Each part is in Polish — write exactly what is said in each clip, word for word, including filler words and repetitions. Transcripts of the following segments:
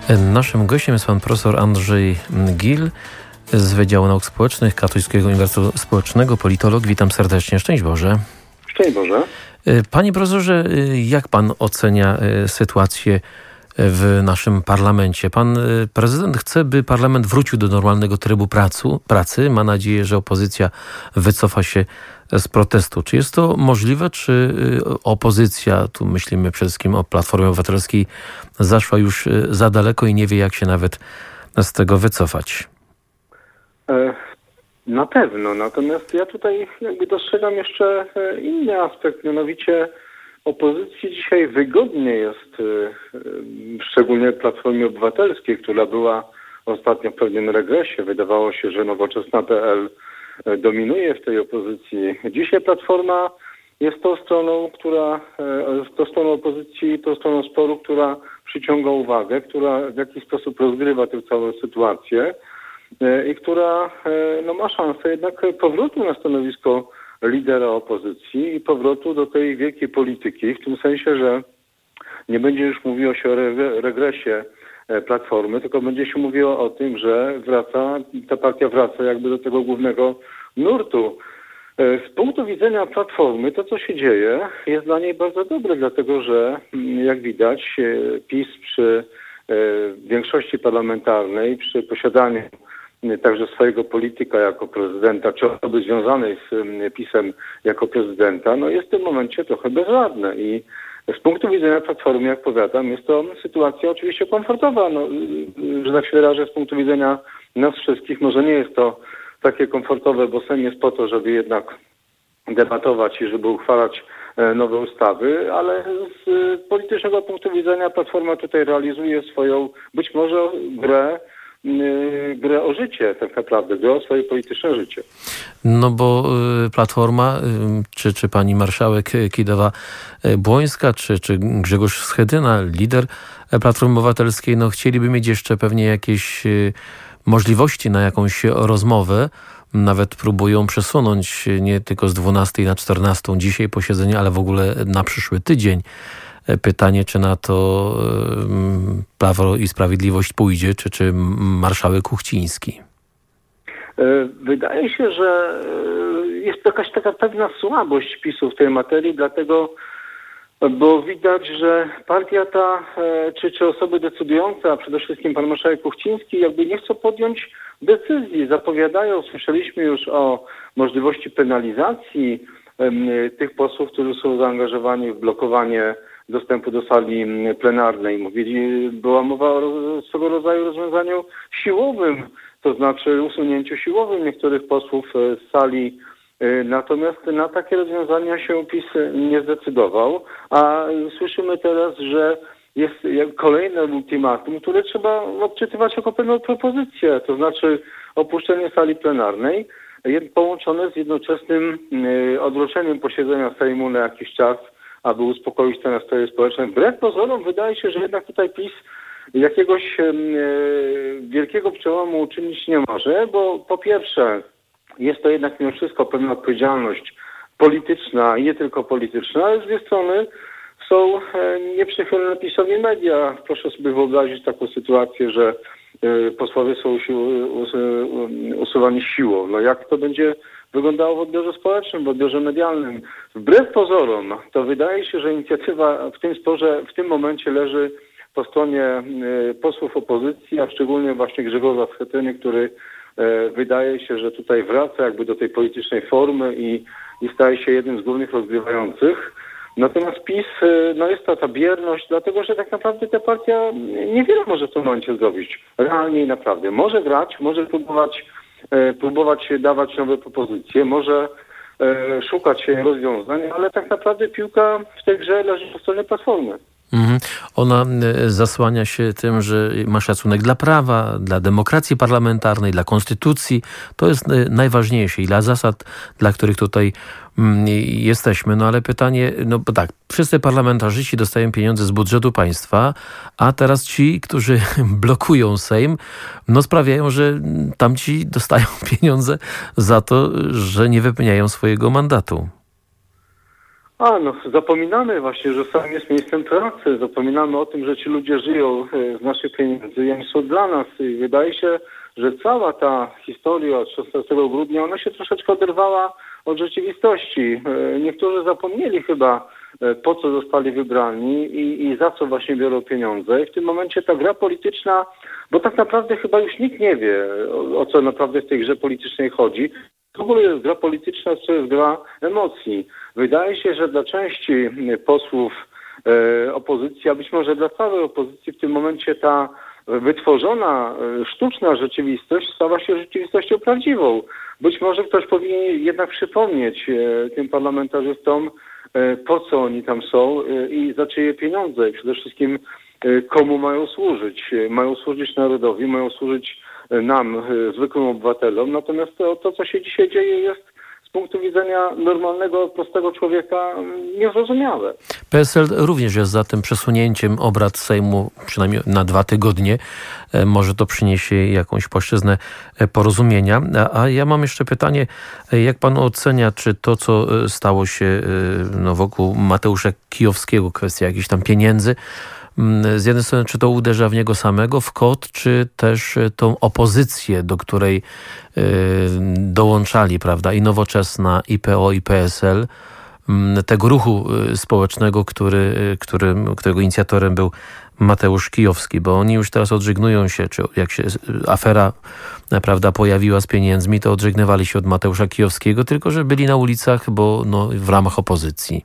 Naszym gościem jest pan profesor Andrzej Gil z Wydziału Nauk Społecznych Katolickiego Uniwersytetu Społecznego, politolog. Witam serdecznie. Szczęść Boże. Szczęść Boże. Panie profesorze, jak pan ocenia sytuację w naszym parlamencie? Pan prezydent chce, by parlament wrócił do normalnego trybu pracu, pracy. Ma nadzieję, że opozycja wycofa się z protestu. Czy jest to możliwe, czy opozycja, tu myślimy przede wszystkim o Platformie Obywatelskiej, zaszła już za daleko i nie wie, jak się nawet z tego wycofać? Na pewno, natomiast ja tutaj jakby dostrzegam jeszcze inny aspekt, mianowicie opozycji dzisiaj wygodnie jest, szczególnie Platformie Obywatelskiej, która była ostatnio w pewnym regresie. Wydawało się, że Nowoczesna kropka pe el dominuje w tej opozycji. Dzisiaj Platforma jest tą stroną, która, tą stroną opozycji, tą stroną sporu, która przyciąga uwagę, która w jakiś sposób rozgrywa tę całą sytuację i która no, ma szansę jednak powrotu na stanowisko lidera opozycji i powrotu do tej wielkiej polityki, w tym sensie, że nie będzie już mówiło się o regresie Platformy, tylko będzie się mówiło o tym, że wraca, ta partia wraca jakby do tego głównego nurtu. Z punktu widzenia Platformy to, co się dzieje, jest dla niej bardzo dobre, dlatego że jak widać PiS przy większości parlamentarnej, przy posiadaniu także swojego polityka jako prezydenta, czy osoby związanej z PiS-em jako prezydenta, no jest w tym momencie trochę bezradne i z punktu widzenia Platformy, jak powiadam, jest to sytuacja oczywiście komfortowa, no, że tak się wyrażę, z punktu widzenia nas wszystkich, może nie jest to takie komfortowe, bo Sejm jest po to, żeby jednak debatować i żeby uchwalać nowe ustawy, ale z politycznego punktu widzenia Platforma tutaj realizuje swoją, być może grę, grę o życie tak naprawdę, grę o swoje polityczne życie. No bo Platforma, czy, czy pani marszałek Kidawa-Błońska, czy, czy Grzegorz Schetyna, lider Platformy Obywatelskiej, no chcieliby mieć jeszcze pewnie jakieś możliwości na jakąś rozmowę. Nawet próbują przesunąć nie tylko z dwunastej na czternastą dzisiaj posiedzenie, ale w ogóle na przyszły tydzień. Pytanie, czy na to Prawo i Sprawiedliwość pójdzie, czy, czy marszałek Kuchciński? Wydaje się, że jest jakaś taka pewna słabość PiS-u w tej materii, dlatego, bo widać, że partia ta, czy, czy osoby decydujące, a przede wszystkim pan marszałek Kuchciński, jakby nie chcą podjąć decyzji. Zapowiadają, słyszeliśmy już o możliwości penalizacji tych posłów, którzy są zaangażowani w blokowanie dostępu do sali plenarnej. Mówili, była mowa o swego rodzaju rozwiązaniu siłowym, to znaczy usunięciu siłowym niektórych posłów z sali. Natomiast na takie rozwiązania się PiS nie zdecydował, a słyszymy teraz, że jest kolejne ultimatum, które trzeba odczytywać jako pewną propozycję, to znaczy opuszczenie sali plenarnej połączone z jednoczesnym odroczeniem posiedzenia Sejmu na jakiś czas, aby uspokoić te nastroje społeczne. Wbrew pozorom wydaje się, że jednak tutaj PiS jakiegoś e, wielkiego przełomu uczynić nie może, bo po pierwsze jest to jednak mimo wszystko pewna odpowiedzialność polityczna i nie tylko polityczna, ale z drugiej strony są e, nieprzychylne PiS-owi media. Proszę sobie wyobrazić taką sytuację, że e, posłowie są usi- us- usuwani siłą. No jak to będzie wyglądało w odbiorze społecznym, w odbiorze medialnym? Wbrew pozorom, to wydaje się, że inicjatywa w tym sporze w tym momencie leży po stronie posłów opozycji, a szczególnie właśnie Grzegorza Schetyny, który wydaje się, że tutaj wraca jakby do tej politycznej formy i, i staje się jednym z głównych rozgrywających. Natomiast PiS, no jest to ta bierność, dlatego że tak naprawdę ta partia niewiele może w tym momencie zrobić. Realnie i naprawdę. Może grać, może próbować próbować dawać nowe propozycje, może e, szukać rozwiązań, ale tak naprawdę piłka w tej grze leży po stronie Platformy. Mhm. Ona zasłania się tym, że ma szacunek dla prawa, dla demokracji parlamentarnej, dla konstytucji. To jest najważniejsze i dla zasad, dla których tutaj jesteśmy. No ale pytanie, no bo tak, wszyscy parlamentarzyści dostają pieniądze z budżetu państwa, a teraz ci, którzy blokują Sejm, no sprawiają, że tamci dostają pieniądze za to, że nie wypełniają swojego mandatu. A, no zapominamy właśnie, że sam jest miejscem pracy. Zapominamy o tym, że ci ludzie żyją z naszych pieniędzy i oni są dla nas. I wydaje się, że cała ta historia od szesnastego grudnia, ona się troszeczkę oderwała od rzeczywistości. Niektórzy zapomnieli chyba, po co zostali wybrani i, i za co właśnie biorą pieniądze. I w tym momencie ta gra polityczna, bo tak naprawdę chyba już nikt nie wie, o, o co naprawdę w tej grze politycznej chodzi. W ogóle jest gra polityczna, to jest gra emocji. Wydaje się, że dla części posłów e, opozycji, a być może dla całej opozycji w tym momencie ta wytworzona e, sztuczna rzeczywistość stała się rzeczywistością prawdziwą. Być może ktoś powinien jednak przypomnieć e, tym parlamentarzystom, e, po co oni tam są e, i za czyje pieniądze. Przede wszystkim e, komu mają służyć. E, mają służyć narodowi, mają służyć nam, zwykłym obywatelom. Natomiast to, to, co się dzisiaj dzieje, jest z punktu widzenia normalnego, prostego człowieka niezrozumiałe. P S L również jest za tym przesunięciem obrad Sejmu przynajmniej na dwa tygodnie. Może to przyniesie jakąś płaszczyznę porozumienia. A ja mam jeszcze pytanie, jak pan ocenia, czy to, co stało się no, wokół Mateusza Kijowskiego, kwestia jakichś tam pieniędzy, z jednej strony, czy to uderza w niego samego, w kot, czy też tą opozycję, do której y, dołączali, prawda, i Nowoczesna, i P O, i P S L, y, tego ruchu społecznego, który, który, którego inicjatorem był Mateusz Kijowski, bo oni już teraz odżegnują się, czy jak się afera, prawda, pojawiła z pieniędzmi, to odżegnywali się od Mateusza Kijowskiego, tylko że byli na ulicach, bo no, w ramach opozycji.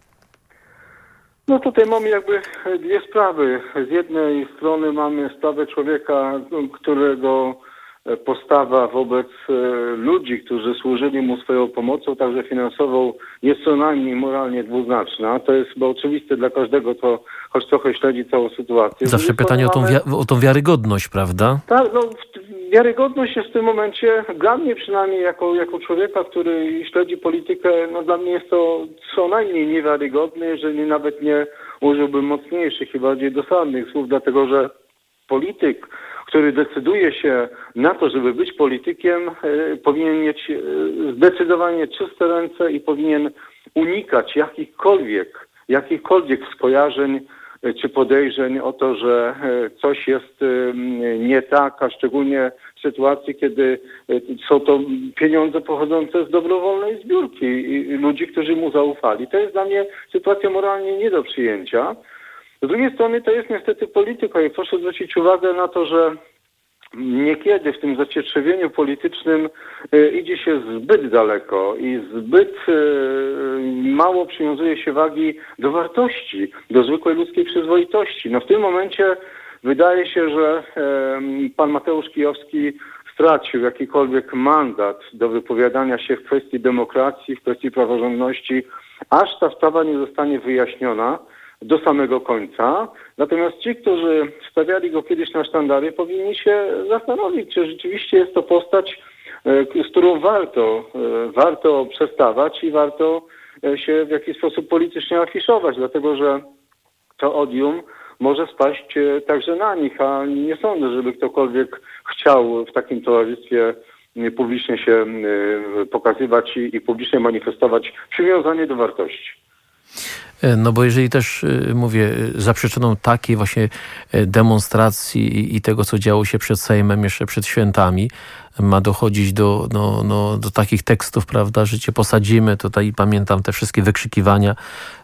No tutaj mamy jakby dwie sprawy. Z jednej strony mamy sprawę człowieka, którego postawa wobec ludzi, którzy służyli mu swoją pomocą, także finansową, jest co najmniej moralnie dwuznaczna. To jest chyba oczywiste dla każdego, kto choć trochę śledzi całą sytuację. Zawsze pytanie o tą, wi- o tą wiarygodność, prawda? Tak, no wiarygodność jest w tym momencie, dla mnie przynajmniej jako, jako człowieka, który śledzi politykę, no dla mnie jest to co najmniej niewiarygodne, jeżeli nawet nie użyłbym mocniejszych i bardziej dosadnych słów, dlatego że polityk, który decyduje się na to, żeby być politykiem, e, powinien mieć e, zdecydowanie czyste ręce i powinien unikać jakichkolwiek, jakichkolwiek skojarzeń e, czy podejrzeń o to, że e, coś jest e, nie tak, a szczególnie w sytuacji, kiedy e, są to pieniądze pochodzące z dobrowolnej zbiórki i, i ludzi, którzy mu zaufali. To jest dla mnie sytuacja moralnie nie do przyjęcia. Z drugiej strony to jest niestety polityka i proszę zwrócić uwagę na to, że niekiedy w tym zacietrzewieniu politycznym y, idzie się zbyt daleko i zbyt y, mało przywiązuje się wagi do wartości, do zwykłej ludzkiej przyzwoitości. No w tym momencie wydaje się, że y, pan Mateusz Kijowski stracił jakikolwiek mandat do wypowiadania się w kwestii demokracji, w kwestii praworządności, aż ta sprawa nie zostanie wyjaśniona do samego końca. Natomiast ci, którzy stawiali go kiedyś na sztandary, powinni się zastanowić, czy rzeczywiście jest to postać, z którą warto, warto przestawać i warto się w jakiś sposób politycznie afiszować, dlatego że to odium może spaść także na nich, a nie sądzę, żeby ktokolwiek chciał w takim towarzystwie publicznie się pokazywać i, i publicznie manifestować przywiązanie do wartości. No bo jeżeli też, mówię, za przyczyną takiej właśnie demonstracji i tego, co działo się przed Sejmem jeszcze przed świętami, ma dochodzić do, no, no, do takich tekstów, prawda, że cię posadzimy. Tutaj pamiętam te wszystkie wykrzykiwania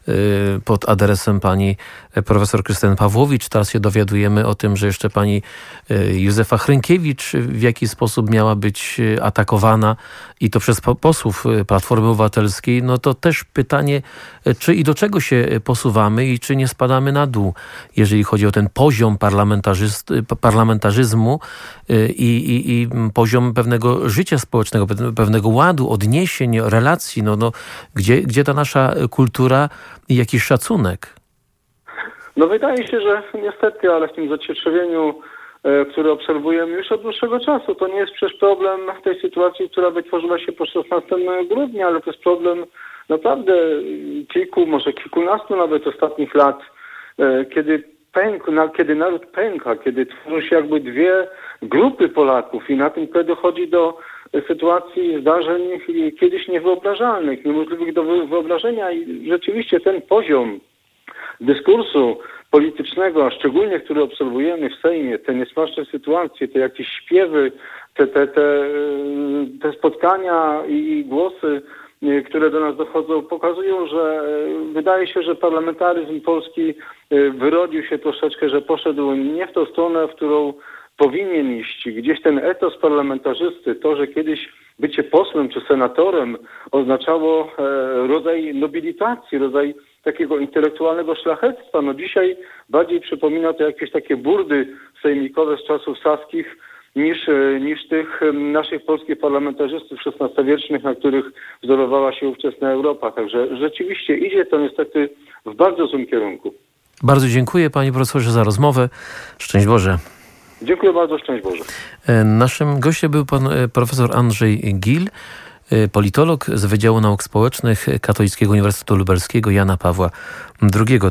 pod adresem pani profesor Krystyny Pawłowicz. Teraz się dowiadujemy o tym, że jeszcze pani Józefa Hrynkiewicz w jakiś sposób miała być atakowana i to przez posłów Platformy Obywatelskiej. No to też pytanie, czy i do czego się posuwamy i czy nie spadamy na dół, jeżeli chodzi o ten poziom parlamentaryzmu i, i, i poziom pewnego życia społecznego, pewnego ładu, odniesień, relacji. No, no, gdzie, gdzie ta nasza kultura i jakiś szacunek? No wydaje się, że niestety, ale w tym zacietrzewieniu, e, które obserwujemy już od dłuższego czasu, to nie jest przecież problem tej sytuacji, która wytworzyła się po szesnastego grudnia, ale to jest problem naprawdę kilku, może kilkunastu nawet ostatnich lat, e, kiedy pękł, kiedy naród pęka, kiedy tworzą się jakby dwie grupy Polaków i na tym tle dochodzi do sytuacji, zdarzeń kiedyś niewyobrażalnych, niemożliwych do wyobrażenia i rzeczywiście ten poziom dyskursu politycznego, a szczególnie który obserwujemy w Sejmie, te niesmaczne sytuacje, te jakieś śpiewy, te, te, te, te spotkania i głosy, które do nas dochodzą, pokazują, że wydaje się, że parlamentaryzm polski wyrodził się troszeczkę, że poszedł nie w tą stronę, w którą powinien iść. Gdzieś ten etos parlamentarzysty, to, że kiedyś bycie posłem czy senatorem oznaczało rodzaj nobilitacji, rodzaj takiego intelektualnego szlachectwa. No dzisiaj bardziej przypomina to jakieś takie burdy sejmikowe z czasów saskich, niż, niż tych naszych polskich parlamentarzystów szesnastowiecznych, na których wzorowała się ówczesna Europa. Także rzeczywiście idzie to niestety w bardzo złym kierunku. Bardzo dziękuję panie profesorze za rozmowę. Szczęść Boże. Dziękuję bardzo, szczęść Boże. Naszym gościem był pan profesor Andrzej Gil, politolog z Wydziału Nauk Społecznych Katolickiego Uniwersytetu Lubelskiego Jana Pawła drugiego.